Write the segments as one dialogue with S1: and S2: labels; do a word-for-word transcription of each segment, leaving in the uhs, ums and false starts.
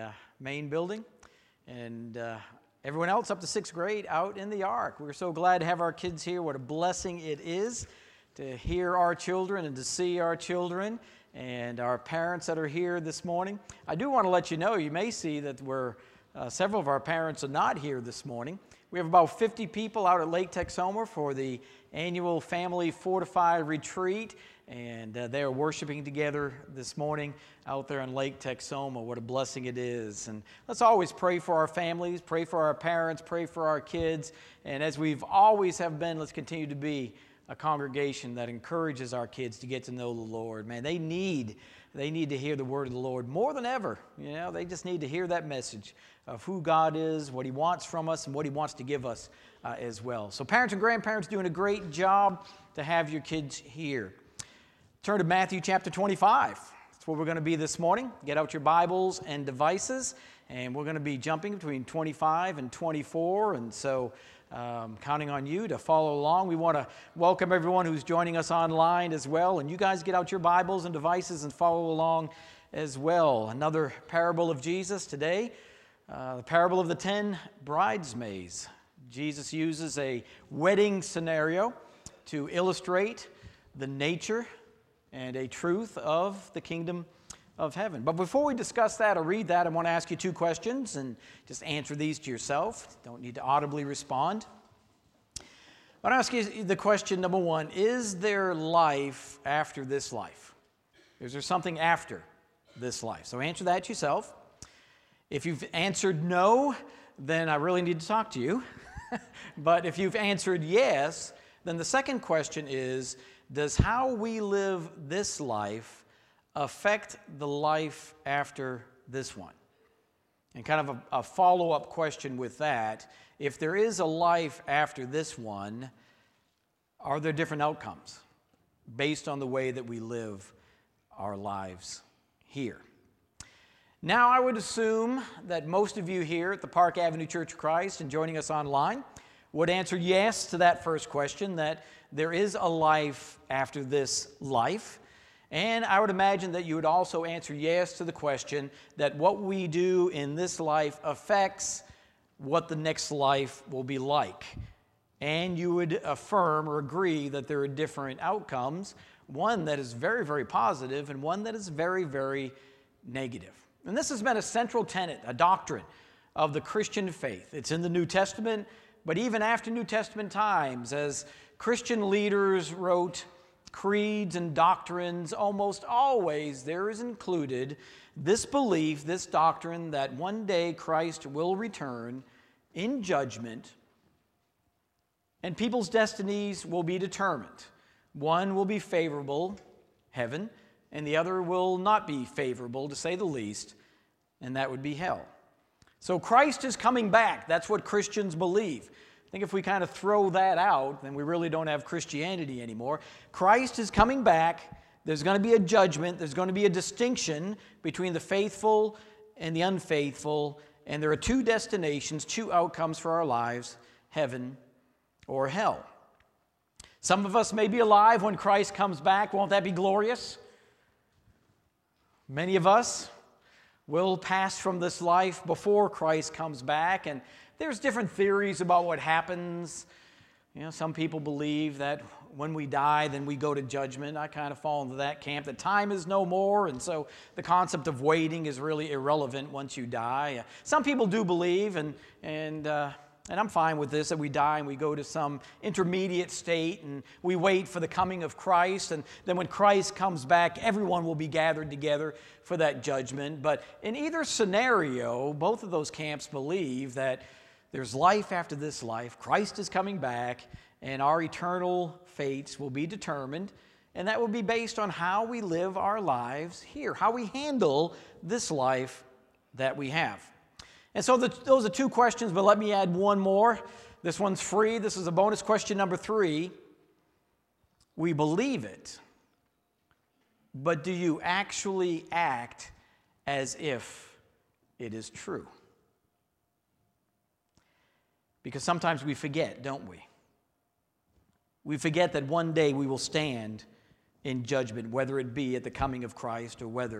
S1: uh, main building, and uh, everyone else up to sixth grade out in the Ark. We're so glad to have our kids here. What a blessing it is to hear our children and to see our children and our parents that are here this morning. I do want to let you know, you may see that we're, uh, several of our parents are not here this morning. We have about fifty people out at Lake Texoma for the annual Family Fortify Retreat, and uh, they are worshiping together this morning out there in Lake Texoma. What a blessing it is. And let's always pray for our families, pray for our parents, pray for our kids, and as we've always have been, let's continue to be a congregation that encourages our kids to get to know the Lord. Man, they need they need to hear the word of the Lord more than ever. You know, they just need to hear that message of who God is, what He wants from us, and what He wants to give us uh, as well. So parents and grandparents doing a great job to have your kids here. Turn to Matthew chapter twenty-five. That's where we're going to be this morning. Get out your Bibles and devices, and we're going to be jumping between twenty-five and twenty-four, and so Um, counting on you to follow along. We want to welcome everyone who's joining us online as well, and you guys get out your Bibles and devices and follow along as well. Another parable of Jesus today, uh, the parable of the ten bridesmaids. Jesus uses a wedding scenario to illustrate the nature and a truth of the kingdom of heaven. But before we discuss that or read that, I want to ask you two questions and just answer these to yourself. Don't need to audibly respond. I want to ask you the question, number one, is there life after this life? Is there something after this life? So answer that yourself. If you've answered no, then I really need to talk to you. But if you've answered yes, then the second question is, does how we live this life affect the life after this one? And kind of a, a follow-up question with that, if there is a life after this one, are there different outcomes based on the way that we live our lives here? Now, I would assume that most of you here at the Park Avenue Church of Christ and joining us online would answer yes to that first question, that there is a life after this life. And I would imagine that you would also answer yes to the question that what we do in this life affects what the next life will be like. And you would affirm or agree that there are different outcomes, one that is very, very positive and one that is very, very negative. And this has been a central tenet, a doctrine of the Christian faith. It's in the New Testament, but even after New Testament times, as Christian leaders wrote creeds and doctrines, almost always there is included this belief, this doctrine that one day Christ will return in judgment and people's destinies will be determined. One will be favorable, heaven, and the other will not be favorable, to say the least, and that would be hell. So Christ is coming back. That's what Christians believe. I think if we kind of throw that out, then we really don't have Christianity anymore. Christ is coming back. There's going to be a judgment. There's going to be a distinction between the faithful and the unfaithful. And there are two destinations, two outcomes for our lives, heaven or hell. Some of us may be alive when Christ comes back. Won't that be glorious? Many of us will pass from this life before Christ comes back, and there's different theories about what happens. You know, some people believe that when we die, then we go to judgment. I kind of fall into that camp, that time is no more, and so the concept of waiting is really irrelevant once you die. Some people do believe, and and uh, and I'm fine with this, that we die and we go to some intermediate state, and we wait for the coming of Christ, and then when Christ comes back, everyone will be gathered together for that judgment. But in either scenario, both of those camps believe that there's life after this life. Christ is coming back, and our eternal fates will be determined, and that will be based on how we live our lives here, how we handle this life that we have. And so the, those are two questions, but let me add one more. This one's free. This is a bonus question number three. We believe it, but do you actually act as if it is true? Because sometimes we forget, don't we? We forget that one day we will stand in judgment, whether it be at the coming of Christ or whether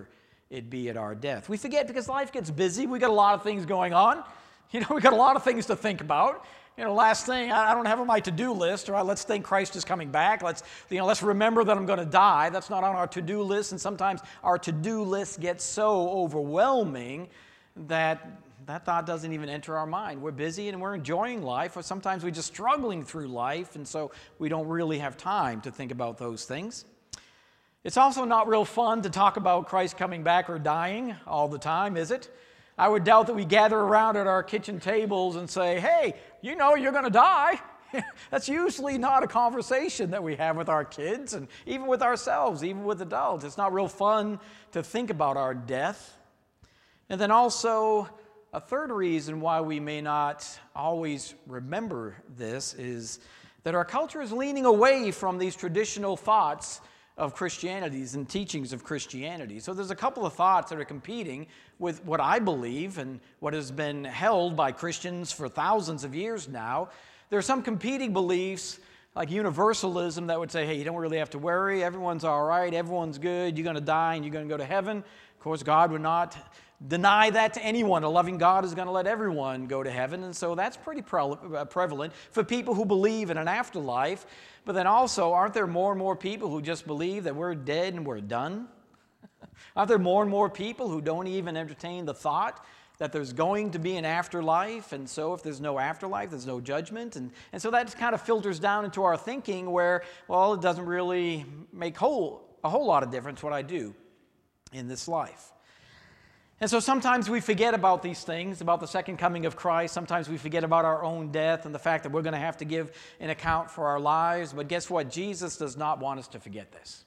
S1: it be at our death. We forget because life gets busy. We got a lot of things going on. You know, we got a lot of things to think about. You know, last thing, I don't have on my to-do list, right? Let's think Christ is coming back. Let's, you know, let's remember that I'm going to die. That's not on our to-do list, and sometimes our to-do list gets so overwhelming that that thought doesn't even enter our mind. We're busy and we're enjoying life, or sometimes we're just struggling through life, and so we don't really have time to think about those things. It's also not real fun to talk about Christ coming back or dying all the time, is it? I would doubt that we gather around at our kitchen tables and say, hey, you know you're going to die. That's usually not a conversation that we have with our kids and even with ourselves, even with adults. It's not real fun to think about our death. And then also, a third reason why we may not always remember this is that our culture is leaning away from these traditional thoughts of Christianity and teachings of Christianity. So there's a couple of thoughts that are competing with what I believe and what has been held by Christians for thousands of years now. There are some competing beliefs like universalism that would say, hey, you don't really have to worry, everyone's all right, everyone's good, you're going to die and you're going to go to heaven. Of course, God would not deny that to anyone. A loving God is going to let everyone go to heaven, and so that's pretty pre- prevalent for people who believe in an afterlife. But then also, aren't there more and more people who just believe that we're dead and we're done? Aren't there more and more people who don't even entertain the thought that there's going to be an afterlife, and so if there's no afterlife, there's no judgment? And, and so that kind of filters down into our thinking where, well, it doesn't really make whole, a whole lot of difference what I do in this life. And so sometimes we forget about these things, about the second coming of Christ. Sometimes we forget about our own death and the fact that we're going to have to give an account for our lives. But guess what? Jesus does not want us to forget this.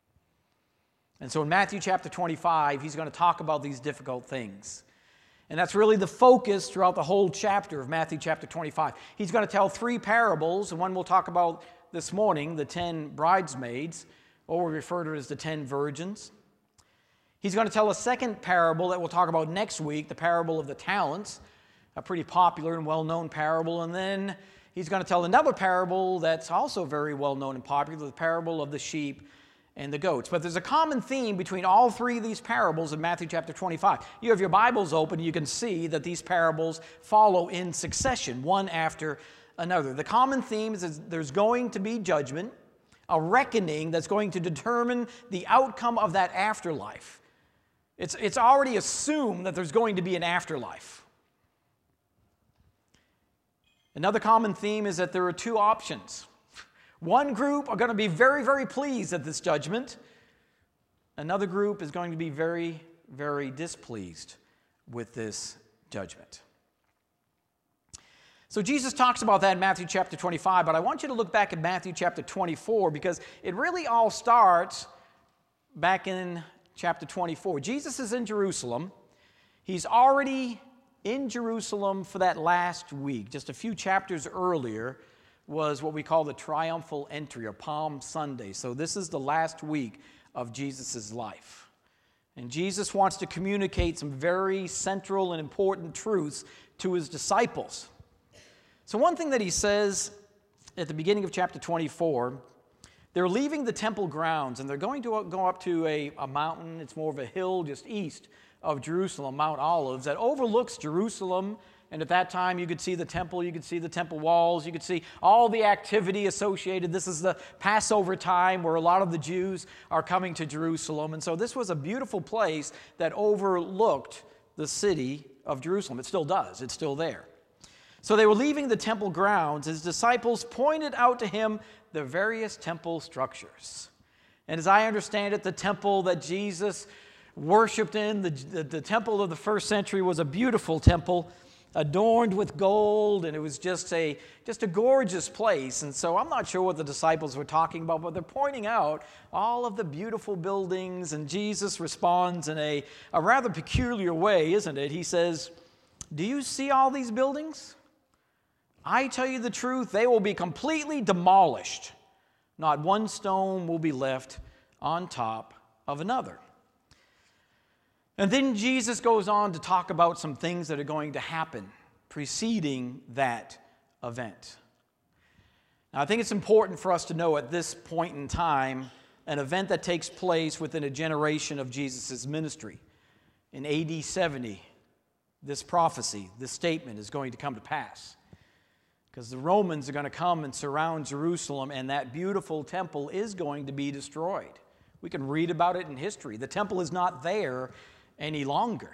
S1: And so in Matthew chapter twenty-five, he's going to talk about these difficult things. And that's really the focus throughout the whole chapter of Matthew chapter twenty-five. He's going to tell three parables, and one we'll talk about this morning, the ten bridesmaids, or we refer to it as the ten virgins. He's going to tell a second parable that we'll talk about next week, the parable of the talents, a pretty popular and well-known parable. And then he's going to tell another parable that's also very well-known and popular, the parable of the sheep and the goats. But there's a common theme between all three of these parables in Matthew chapter twenty-five. You have your Bibles open, you can see that these parables follow in succession, one after another. The common theme is that there's going to be judgment, a reckoning that's going to determine the outcome of that afterlife. It's, it's already assumed that there's going to be an afterlife. Another common theme is that there are two options. One group are going to be very, very pleased at this judgment. Another group is going to be very, very displeased with this judgment. So Jesus talks about that in Matthew chapter twenty-five, but I want you to look back at Matthew chapter twenty-four because it really all starts back in chapter twenty-four. Jesus is in Jerusalem. He's already in Jerusalem for that last week. Just a few chapters earlier was what we call the triumphal entry or Palm Sunday. So this is the last week of Jesus' life. And Jesus wants to communicate some very central and important truths to his disciples. So one thing that he says at the beginning of chapter twenty-four, they're leaving the temple grounds, and they're going to go up to a, a mountain. It's more of a hill just east of Jerusalem, Mount Olives, that overlooks Jerusalem. And at that time, you could see the temple, you could see the temple walls, you could see all the activity associated. This is the Passover time where a lot of the Jews are coming to Jerusalem. And so this was a beautiful place that overlooked the city of Jerusalem. It still does. It's still there. So they were leaving the temple grounds. His disciples pointed out to him the various temple structures. And as I understand it, the temple that Jesus worshiped in, the, the, the temple of the first century, was a beautiful temple adorned with gold, and it was just a, just a gorgeous place. And so I'm not sure what the disciples were talking about, but they're pointing out all of the beautiful buildings, and Jesus responds in a, a rather peculiar way, isn't it? He says, "Do you see all these buildings? I tell you the truth, they will be completely demolished. Not one stone will be left on top of another." And then Jesus goes on to talk about some things that are going to happen preceding that event. Now, I think it's important for us to know at this point in time an event that takes place within a generation of Jesus' ministry. in A D seventy, this prophecy, this statement is going to come to pass. Because the Romans are going to come and surround Jerusalem, and that beautiful temple is going to be destroyed. We can read about it in history. The temple is not there any longer.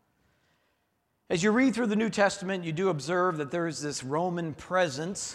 S1: As you read through the New Testament, you do observe that there is this Roman presence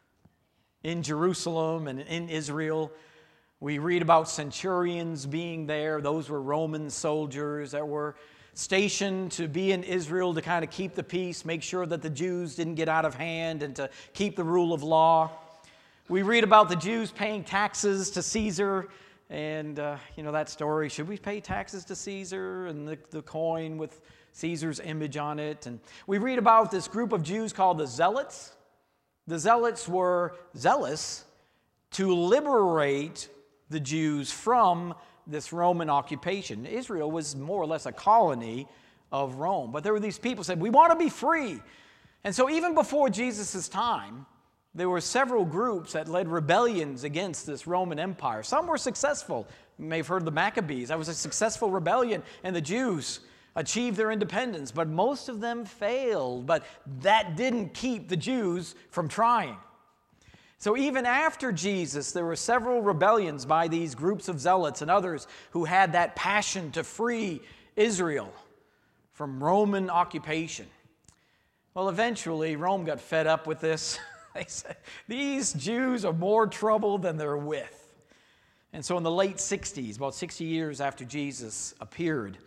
S1: in Jerusalem and in Israel. We read about centurions being there. Those were Roman soldiers that were stationed to be in Israel to kind of keep the peace, make sure that the Jews didn't get out of hand, and to keep the rule of law. We read about the Jews paying taxes to Caesar, and uh, you know that story. Should we pay taxes to Caesar? And the, the coin with Caesar's image on it. And we read about this group of Jews called the Zealots. The Zealots were zealous to liberate the Jews from this Roman occupation. Israel was more or less a colony of Rome. But there were these people who said, we want to be free. And so even before Jesus' time, there were several groups that led rebellions against this Roman Empire. Some were successful. You may have heard of the Maccabees. That was a successful rebellion, and the Jews achieved their independence. But most of them failed. But that didn't keep the Jews from trying. So even after Jesus, there were several rebellions by these groups of zealots and others who had that passion to free Israel from Roman occupation. Well, eventually, Rome got fed up with this. They said, these Jews are more trouble than they're with. And so in the late sixties, about sixty years after Jesus appeared,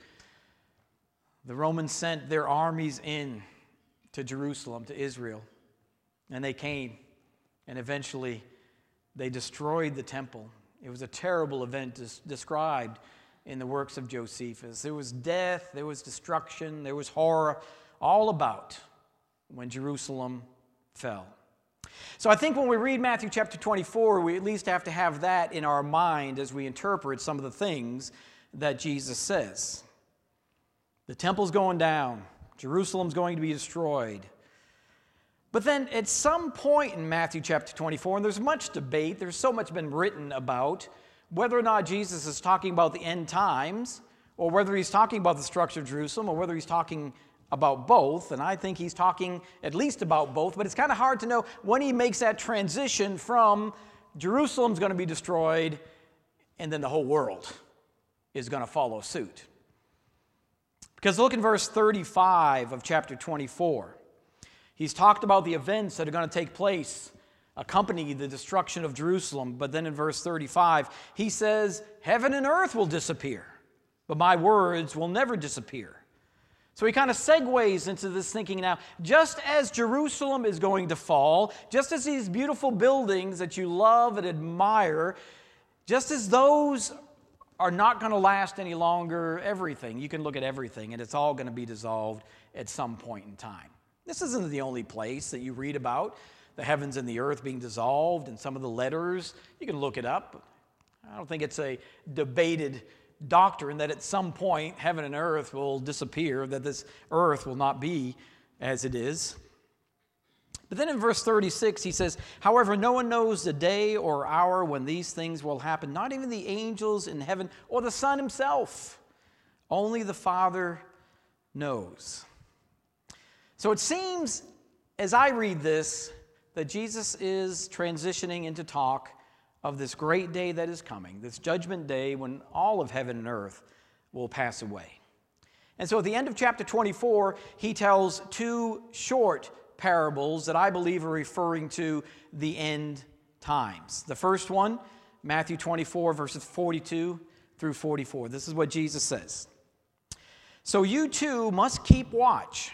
S1: the Romans sent their armies in to Jerusalem, to Israel, and they came. And eventually, they destroyed the temple. It was a terrible event des- described in the works of Josephus. There was death, there was destruction, there was horror, all about when Jerusalem fell. So I think when we read Matthew chapter twenty-four, we at least have to have that in our mind as we interpret some of the things that Jesus says. The temple's going down. Jerusalem's going to be destroyed. But then at some point in Matthew chapter twenty-four, and there's much debate, there's so much been written about whether or not Jesus is talking about the end times, or whether he's talking about the destruction of Jerusalem, or whether he's talking about both. And I think he's talking at least about both, but it's kind of hard to know when he makes that transition from Jerusalem's going to be destroyed and then the whole world is going to follow suit. Because look in verse thirty-five of chapter twenty-four. He's talked about the events that are going to take place, accompany the destruction of Jerusalem. But then in verse thirty-five, he says, heaven and earth will disappear, but my words will never disappear. So he kind of segues into this thinking now, just as Jerusalem is going to fall, just as these beautiful buildings that you love and admire, just as those are not going to last any longer, everything, you can look at everything, and it's all going to be dissolved at some point in time. This isn't the only place that you read about the heavens and the earth being dissolved, and some of the letters. You can look it up. I don't think it's a debated doctrine that at some point heaven and earth will disappear, that this earth will not be as it is. But then in verse thirty-six, he says, however, no one knows the day or hour when these things will happen, not even the angels in heaven or the Son himself. Only the Father knows. So it seems, as I read this, that Jesus is transitioning into talk of this great day that is coming, this judgment day when all of heaven and earth will pass away. And so at the end of chapter twenty-four, he tells two short parables that I believe are referring to the end times. The first one, Matthew twenty-four, verses forty-two through forty-four. This is what Jesus says. So you too must keep watch.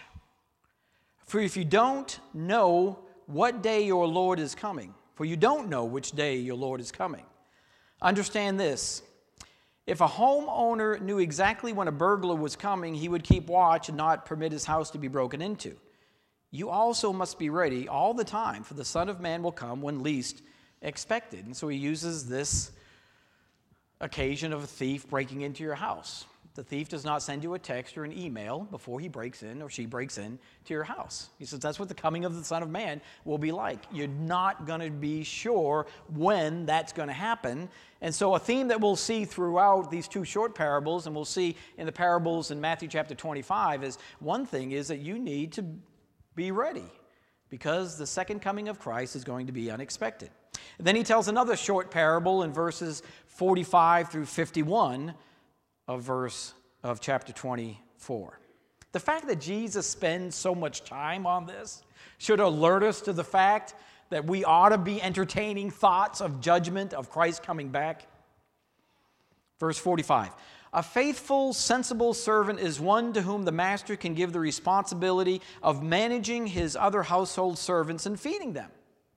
S1: For if you don't know what day your Lord is coming, for you don't know which day your Lord is coming. Understand this. If a homeowner knew exactly when a burglar was coming, he would keep watch and not permit his house to be broken into. You also must be ready all the time, for the Son of Man will come when least expected. And so he uses this occasion of a thief breaking into your house. The thief does not send you a text or an email before he breaks in or she breaks in to your house. He says that's what the coming of the Son of Man will be like. You're not going to be sure when that's going to happen. And so a theme that we'll see throughout these two short parables, and we'll see in the parables in Matthew chapter twenty-five, is one thing is that you need to be ready because the second coming of Christ is going to be unexpected. And then he tells another short parable in verses forty-five through fifty-one of verse of chapter twenty-four. The fact that Jesus spends so much time on this should alert us to the fact that we ought to be entertaining thoughts of judgment, of Christ coming back. Verse forty-five, a faithful, sensible servant is one to whom the master can give the responsibility of managing his other household servants and feeding them.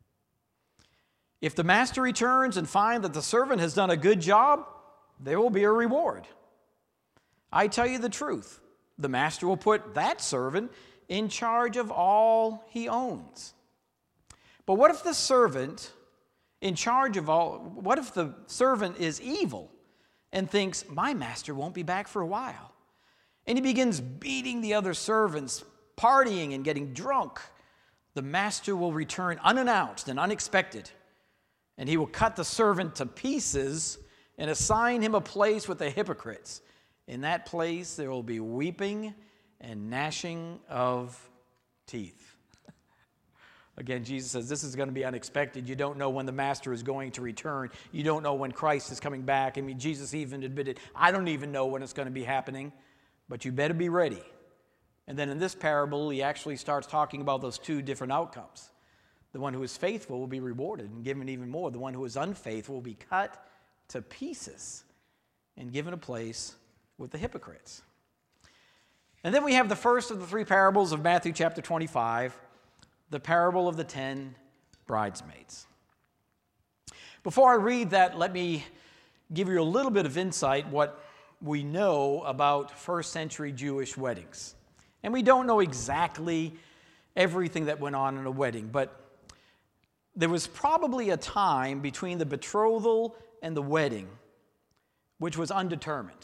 S1: If the master returns and finds that the servant has done a good job, there will be a reward. I tell you the truth, the master will put that servant in charge of all he owns. But what if the servant in charge of all, what if the servant is evil and thinks, my master won't be back for a while? And he begins beating the other servants, partying and getting drunk. The master will return unannounced and unexpected, and he will cut the servant to pieces and assign him a place with the hypocrites. In that place, there will be weeping and gnashing of teeth. Again, Jesus says this is going to be unexpected. You don't know when the master is going to return. You don't know when Christ is coming back. I mean, Jesus even admitted, I don't even know when it's going to be happening, but you better be ready. And then in this parable, he actually starts talking about those two different outcomes. The one who is faithful will be rewarded and given even more. The one who is unfaithful will be cut to pieces and given a place with the hypocrites. And then we have the first of the three parables of Matthew chapter twenty-five, the parable of the ten bridesmaids. Before I read that, let me give you a little bit of insight what we know about first century Jewish weddings. And we don't know exactly everything that went on in a wedding, but there was probably a time between the betrothal and the wedding which was undetermined.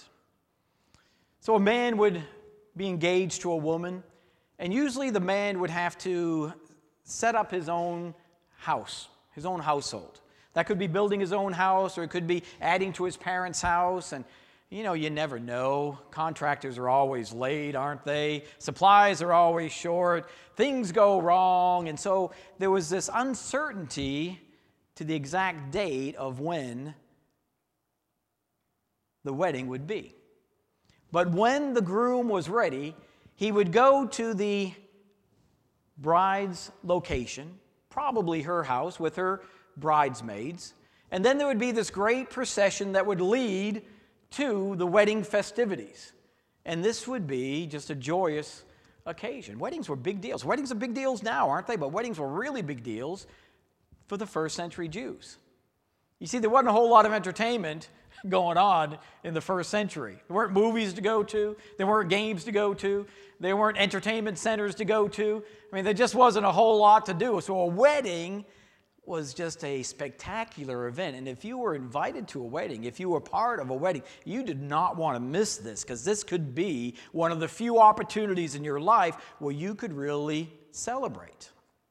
S1: So a man would be engaged to a woman, and usually the man would have to set up his own house, his own household. That could be building his own house, or it could be adding to his parents' house. And, you know, you never know. Contractors are always late, aren't they? Supplies are always short. Things go wrong. And so there was this uncertainty to the exact date of when the wedding would be. But when the groom was ready, he would go to the bride's location, probably her house with her bridesmaids, and then there would be this great procession that would lead to the wedding festivities. And this would be just a joyous occasion. Weddings were big deals. Weddings are big deals now, aren't they? But weddings were really big deals for the first century Jews. You see, there wasn't a whole lot of entertainment going on in the first century. There weren't movies to go to. There weren't games to go to. There weren't entertainment centers to go to. I mean, there just wasn't a whole lot to do. So a wedding was just a spectacular event. And if you were invited to a wedding, if you were part of a wedding, you did not want to miss this, because this could be one of the few opportunities in your life where you could really celebrate.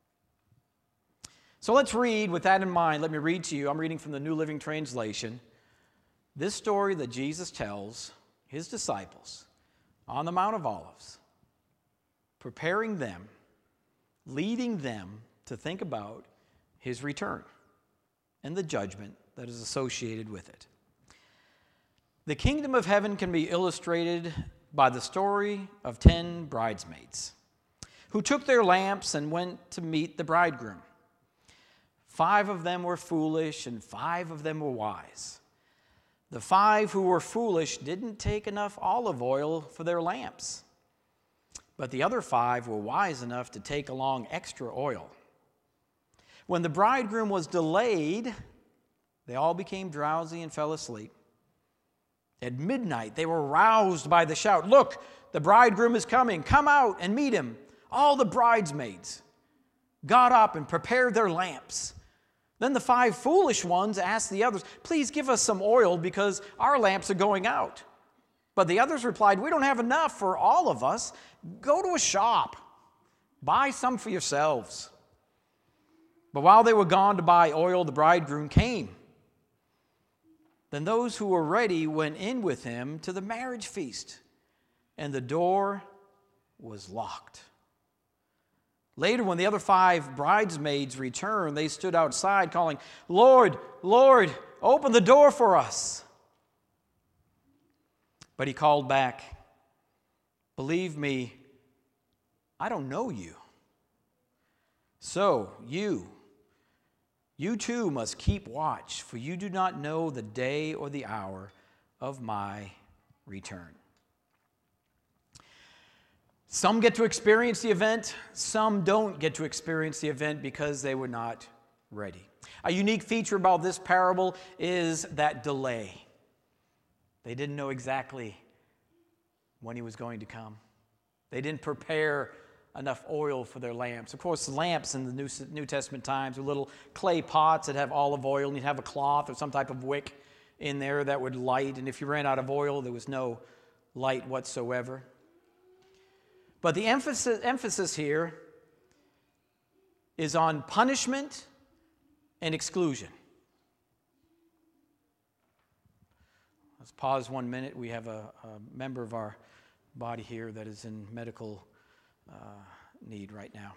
S1: So let's read, with that in mind, let me read to you. I'm reading from the New Living Translation. This story that Jesus tells his disciples on the Mount of Olives, preparing them, leading them to think about his return and the judgment that is associated with it. The kingdom of heaven can be illustrated by the story of ten bridesmaids who took their lamps and went to meet the bridegroom. Five of them were foolish and five of them were wise. The five who were foolish didn't take enough olive oil for their lamps, but the other five were wise enough to take along extra oil. When the bridegroom was delayed, they all became drowsy and fell asleep. At midnight, they were roused by the shout, "Look, the bridegroom is coming. Come out and meet him." All the bridesmaids got up and prepared their lamps. Then the five foolish ones asked the others, "Please give us some oil because our lamps are going out." But the others replied, we don't have enough for all of us. Go to a shop. Buy some for yourselves. But while they were gone to buy oil, the bridegroom came. Then those who were ready went in with him to the marriage feast, and the door was locked. Later, when the other five bridesmaids returned, they stood outside calling, Lord, Lord, open the door for us. But he called back, believe me, I don't know you. So you, you too must keep watch, for you do not know the day or the hour of my return. Some get to experience the event, some don't get to experience the event because they were not ready. A unique feature about this parable is that delay. They didn't know exactly when he was going to come. They didn't prepare enough oil for their lamps. Of course, lamps in the New, New Testament times were little clay pots that have olive oil, and you'd have a cloth or some type of wick in there that would light, and if you ran out of oil, there was no light whatsoever. But the emphasis, emphasis here is on punishment and exclusion. Let's pause one minute. We have a, a member of our body here that is in medical uh, need right now.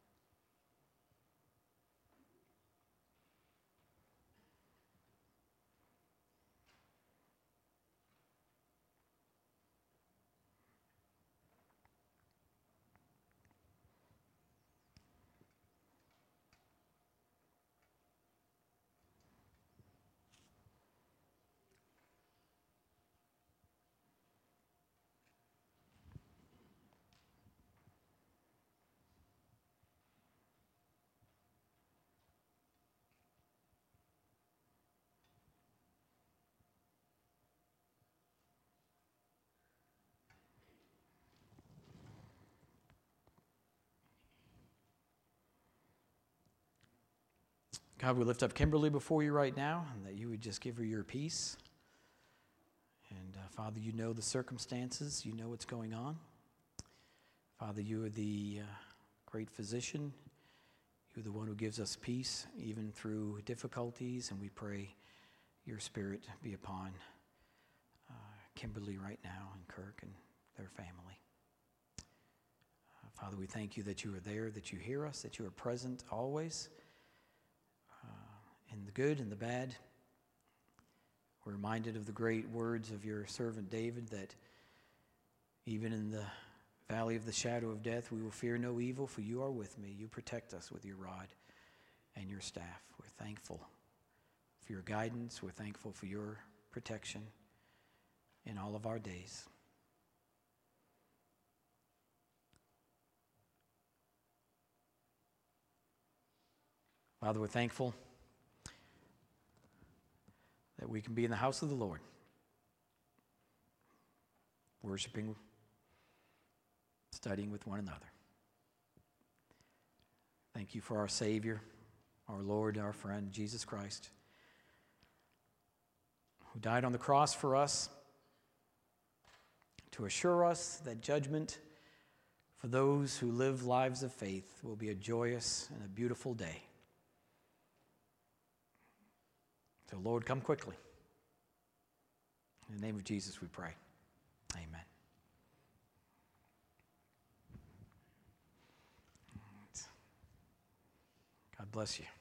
S1: God, we lift up Kimberly before you right now, and that you would just give her your peace. And uh, Father, you know the circumstances. You know what's going on. Father, you are the uh, great physician. You're the one who gives us peace, even through difficulties. And we pray your spirit be upon uh, Kimberly right now, and Kirk and their family. Uh, Father, we thank you that you are there, that you hear us, that you are present always. In the good and the bad. We're reminded of the great words of your servant David, that even in the valley of the shadow of death, we will fear no evil, for you are with me. You protect us with your rod and your staff. We're thankful for your guidance. We're thankful for your protection in all of our days. Father, we're thankful that we can be in the house of the Lord, worshiping, studying with one another. Thank you for our Savior, our Lord, our friend, Jesus Christ, who died on the cross for us to assure us that judgment for those who live lives of faith will be a joyous and a beautiful day. So, Lord, come quickly. In the name of Jesus we pray. Amen. God bless you.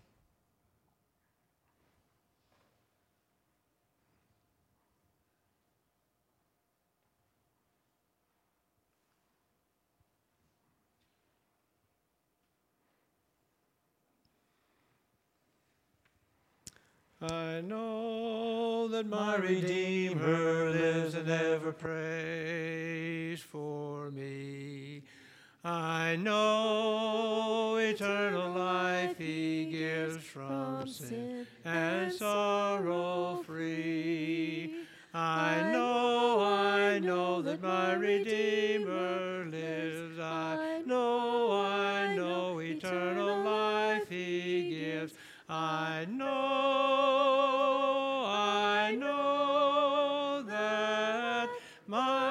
S2: I know that my Redeemer lives and ever prays for me. I know eternal life he gives from sin and sorrow free. I know, I know that my Redeemer lives. I know, I know eternal life he gives. I know, I know that my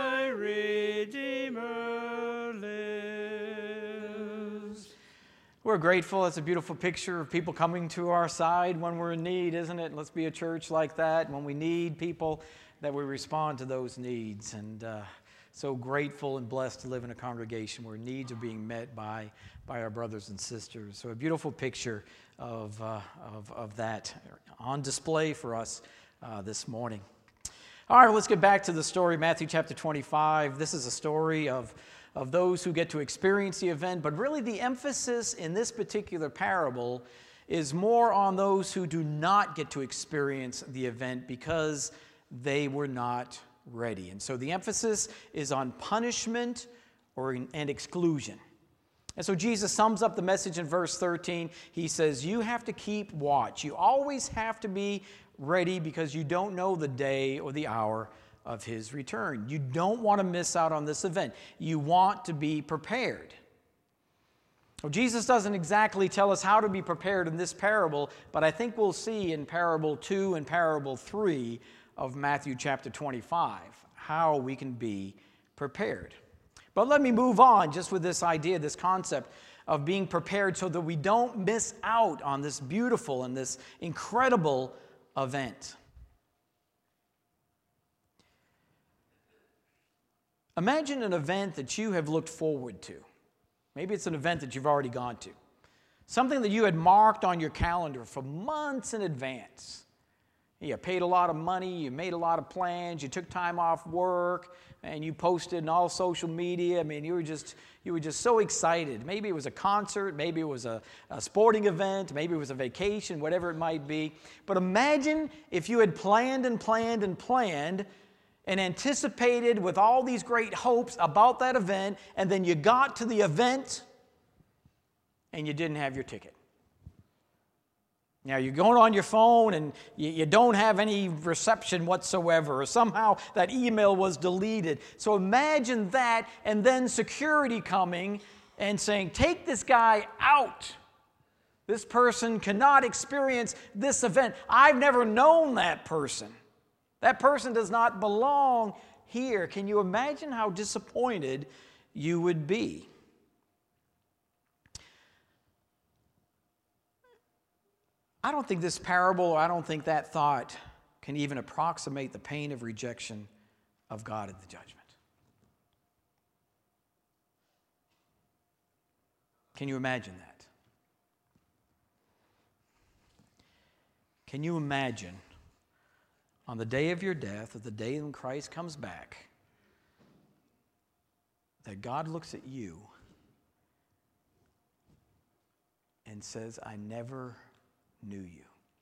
S1: We're grateful. It's a beautiful picture of people coming to our side when we're in need, isn't it? Let's be a church like that. When we need people, that we respond to those needs. And uh, so grateful and blessed to live in a congregation where needs are being met by, by our brothers and sisters. So a beautiful picture of, uh, of, of that on display for us uh, this morning. All right, well, let's get back to the story, Matthew chapter twenty-five. This is a story of of those who get to experience the event, but really the emphasis in this particular parable is more on those who do not get to experience the event because they were not ready. And so the emphasis is on punishment or in, and exclusion. And so Jesus sums up the message in verse thirteen. He says, you have to keep watch. You always have to be ready because you don't know the day or the hour of his return. You don't want to miss out on this event. You want to be prepared. Well, Jesus doesn't exactly tell us how to be prepared in this parable, but I think we'll see in parable two and parable three of Matthew chapter twenty-five how we can be prepared. But let me move on just with this idea, this concept of being prepared so that we don't miss out on this beautiful and this incredible event. Imagine an event that you have looked forward to. Maybe it's an event that you've already gone to. Something that you had marked on your calendar for months in advance. You paid a lot of money, you made a lot of plans, you took time off work, and you posted in all social media. I mean, you were just you were just so excited. Maybe it was a concert, maybe it was a, a sporting event, maybe it was a vacation, whatever it might be. But imagine if you had planned and planned and planned and anticipated with all these great hopes about that event, and then you got to the event and you didn't have your ticket. Now, you're going on your phone and you, you don't have any reception whatsoever, or somehow that email was deleted. So imagine that, and then security coming and saying, take this guy out. This person cannot experience this event. I've never known that person. That person does not belong here. Can you imagine how disappointed you would be? I don't think this parable, or I don't think that thought can even approximate the pain of rejection of God at the judgment. Can you imagine that? Can you imagine on the day of your death, or the day when Christ comes back, that God looks at you and says, I never knew you.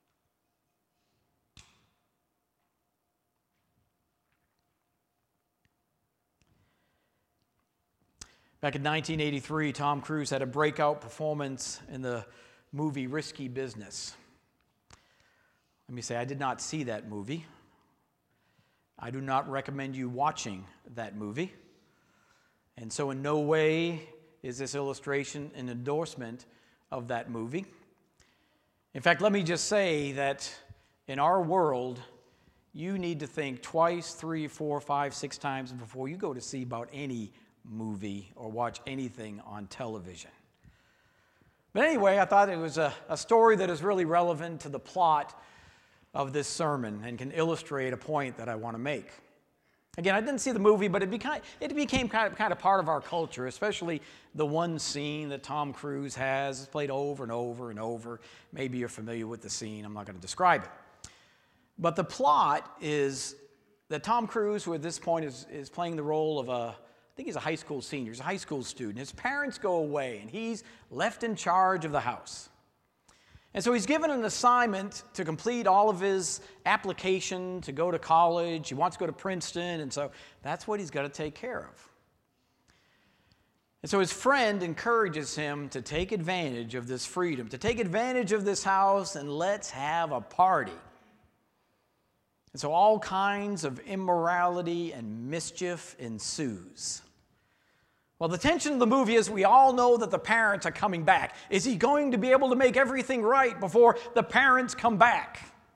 S1: Back in nineteen eighty-three, Tom Cruise had a breakout performance in the movie Risky Business. Let me say, I did not see that movie. I do not recommend you watching that movie. And so in no way is this illustration an endorsement of that movie. In fact, let me just say that in our world, you need to think twice, three, four, five, six times before you go to see about any movie or watch anything on television. But anyway, I thought it was a, a story that is really relevant to the plot of this sermon and can illustrate a point that I want to make. Again, I didn't see the movie, but it became, it became kind of, kind of part of our culture, especially the one scene that Tom Cruise has. It's played over and over and over. Maybe you're familiar with the scene. I'm not going to describe it. But the plot is that Tom Cruise, who at this point is, is playing the role of a, I think he's a high school senior, he's a high school student. His parents go away, and he's left in charge of the house. And so he's given an assignment to complete all of his application to go to college. He wants to go to Princeton, and so that's what he's got to take care of. And so his friend encourages him to take advantage of this freedom, to take advantage of this house, and let's have a party. And so all kinds of immorality and mischief ensues. Well, the tension of the movie is we all know that the parents are coming back. Is he going to be able to make everything right before the parents come back?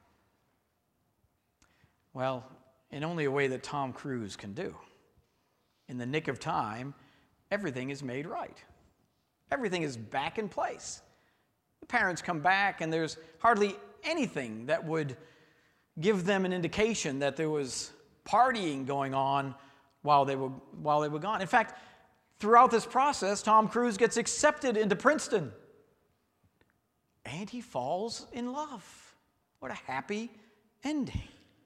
S1: Well, in only a way that Tom Cruise can do. In the nick of time, everything is made right. Everything is back in place. The parents come back, and there's hardly anything that would give them an indication that there was partying going on while they were, while they were gone. In fact, throughout this process, Tom Cruise gets accepted into Princeton, and he falls in love. What a happy ending.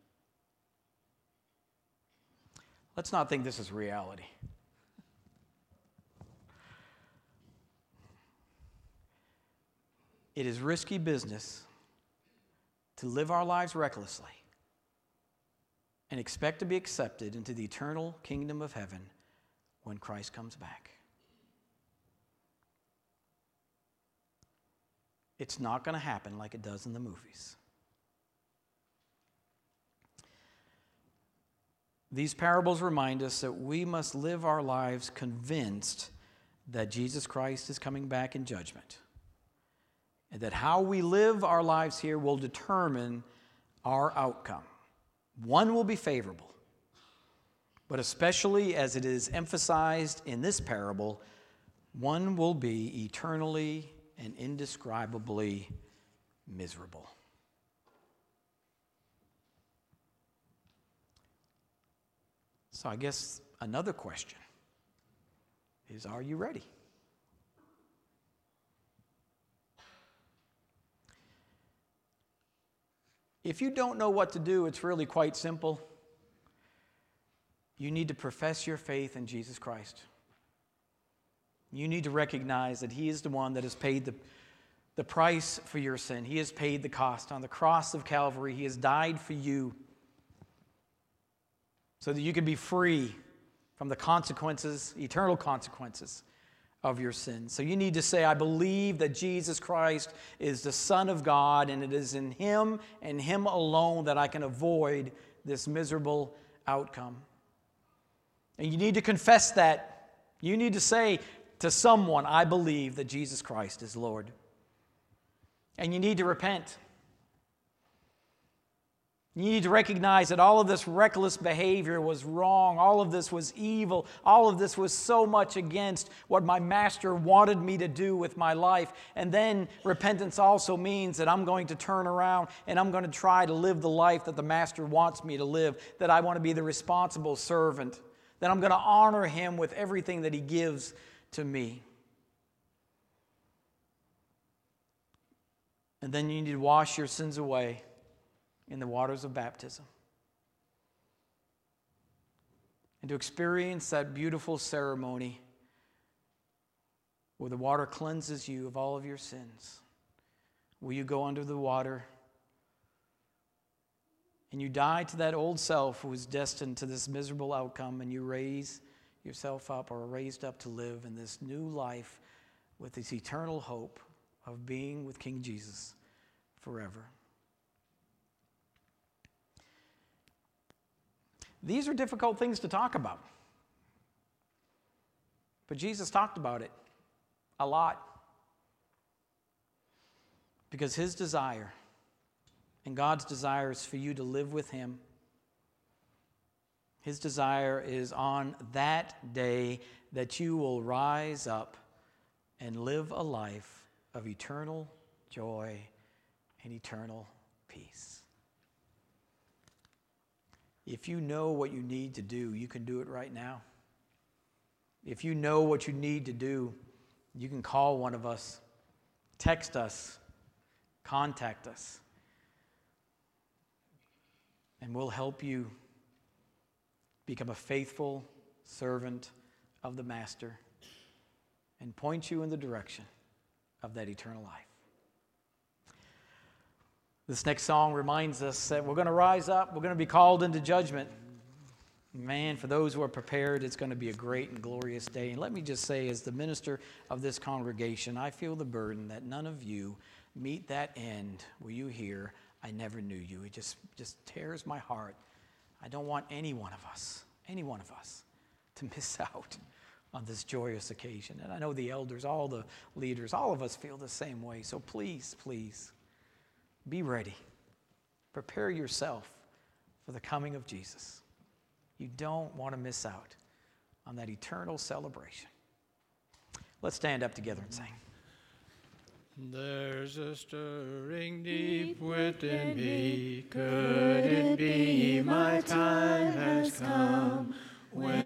S1: Let's not think this is reality. It is risky business to live our lives recklessly and expect to be accepted into the eternal kingdom of heaven when Christ comes back. It's not going to happen like it does in the movies. These parables remind us that we must live our lives convinced that Jesus Christ is coming back in judgment, and that how we live our lives here will determine our outcome. One will be favorable, but especially as it is emphasized in this parable, one will be eternally and indescribably miserable. So I guess another question is, are you ready? If you don't know what to do, it's really quite simple. You need to profess your faith in Jesus Christ. You need to recognize that He is the one that has paid the, the price for your sin. He has paid the cost. On the cross of Calvary, He has died for you so that you can be free from the consequences, eternal consequences of your sins. So you need to say, I believe that Jesus Christ is the Son of God, and it is in Him and Him alone that I can avoid this miserable outcome. And you need to confess that. You need to say to someone, I believe that Jesus Christ is Lord. And you need to repent. You need to recognize that all of this reckless behavior was wrong. All of this was evil. All of this was so much against what my master wanted me to do with my life. And then repentance also means that I'm going to turn around and I'm going to try to live the life that the master wants me to live, that I want to be the responsible servant, that I'm going to honor him with everything that he gives to me. And then you need to wash your sins away in the waters of baptism, and to experience that beautiful ceremony where the water cleanses you of all of your sins. Will you go under the water and you die to that old self who is destined to this miserable outcome, and you raise yourself up, or are raised up to live in this new life with this eternal hope of being with King Jesus forever. These are difficult things to talk about. But Jesus talked about it a lot. Because his desire and God's desire is for you to live with him. His desire is on that day that you will rise up and live a life of eternal joy and eternal peace. If you know what you need to do, you can do it right now. If you know what you need to do, you can call one of us, text us, contact us, and we'll help you become a faithful servant of the Master and point you in the direction of that eternal life. This next song reminds us that we're going to rise up. We're going to be called into judgment. Man, for those who are prepared, it's going to be a great and glorious day. And let me just say, as the minister of this congregation, I feel the burden that none of you meet that end where you hear, I never knew you. It just, just tears my heart. I don't want any one of us, any one of us, to miss out on this joyous occasion. And I know the elders, all the leaders, all of us feel the same way. So please, please, be ready. Prepare yourself for the coming of Jesus. You don't want to miss out on that eternal celebration. Let's stand up together and sing.
S2: There's a stirring deep within me. Could it be my time has come when